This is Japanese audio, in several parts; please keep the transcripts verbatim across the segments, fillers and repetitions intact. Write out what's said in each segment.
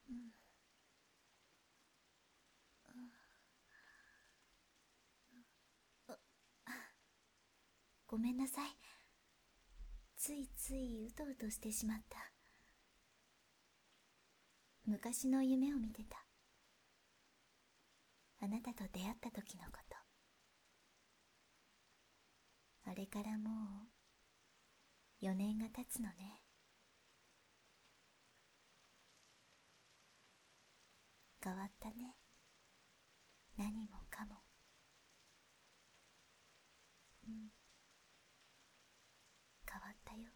うん、ごめんなさい。ついついうとうとしてしまった。昔の夢を見てた。あなたと出会った時のこと。あれからもうよねんが経つのね。変わったね。何もかも。うん、変わったよ。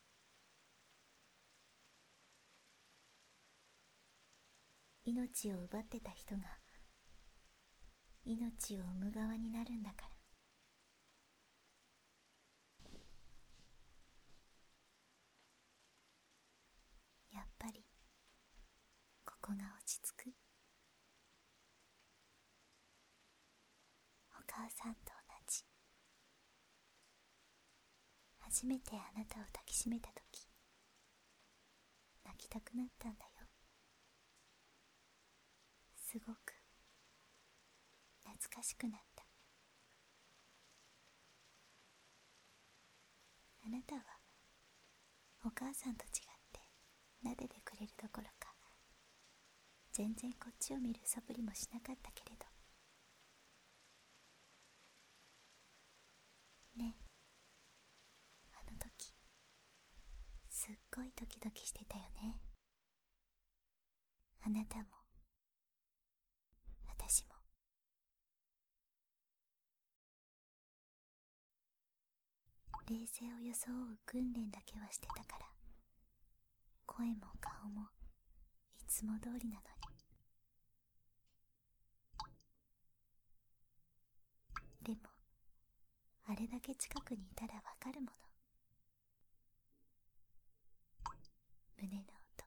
命を奪ってた人が命を生む側になるんだから。やっぱりここが落ち着く。お母さんと同じ。初めてあなたを抱きしめたとき、泣きたくなったんだよ。すごく懐かしくなった。あなたはお母さんと違って撫でてくれるどころか、全然こっちを見る素振りもしなかったけれど。ねえ、あの時すっごいドキドキしてたよね。あなたも私も。冷静を装う訓練だけはしてたから、声も顔もいつも通りなのに。でもあれだけ近くにいたらわかるもの。胸の音。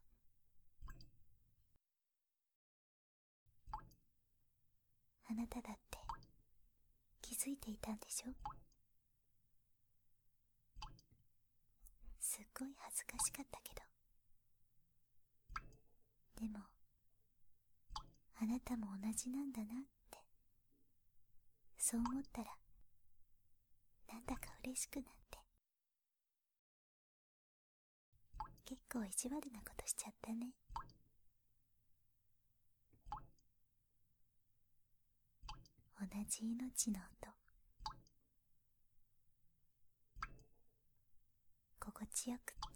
あなただって気づいていたんでしょ。すっごい恥ずかしかったけど、でもあなたも同じなんだなって、そう思ったらなんだか嬉しくなって。結構意地悪なことしちゃったね。同じ命の音、心地よくって。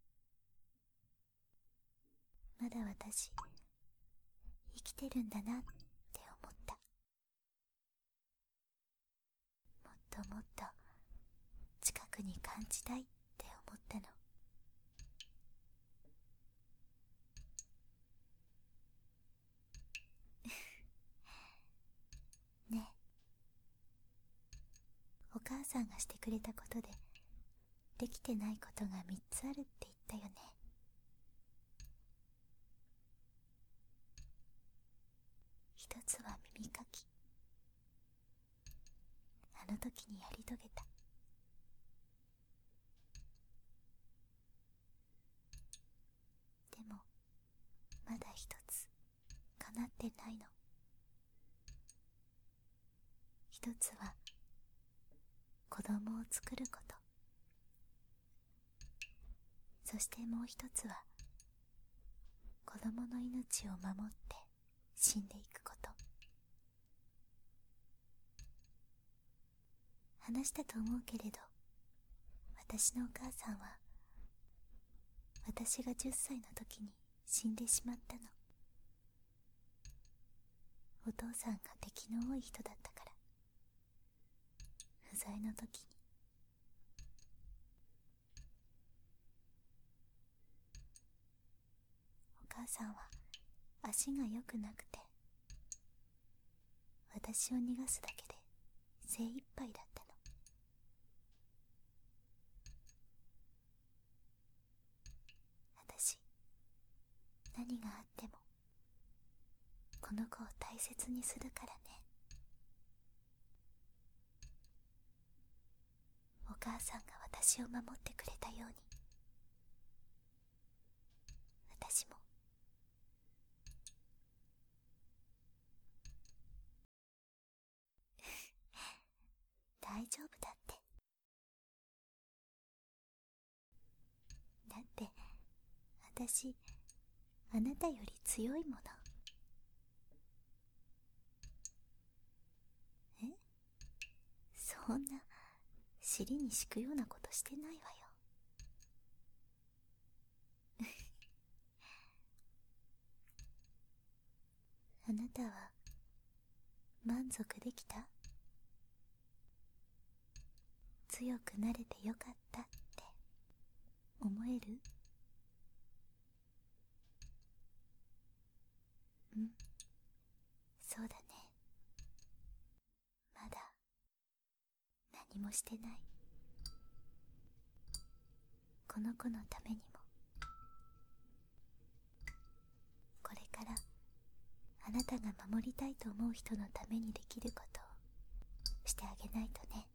まだ私生きてるんだなって思った。もっともっと近くに感じたいって思ったの。ねえ、お母さんがしてくれたことでできてないことがみっつあるって言ったよね。一つは耳かき。あの時にやり遂げた。でもまだ一つ叶ってないの。一つは子供を作ること。そしてもう一つは子供の命を守って死んでいくこと。話したと思うけれど、私のお母さんは私がじゅっさいの時に死んでしまったの。お父さんが出来の多い人だったから。不在の時に。お母さんは足が良くなくて、私を逃がすだけで精一杯だったの。私、何があってもこの子を大切にするからね。お母さんが私を守ってくれたように、私も丈夫だって。だって私あなたより強いもの。え、そんな尻に敷くようなことしてないわよ。あなたは満足できた？強くなれてよかったって思える？うん、そうだね。まだ何もしてない。この子のためにも、これからあなたが守りたいと思う人のためにできることをしてあげないとね。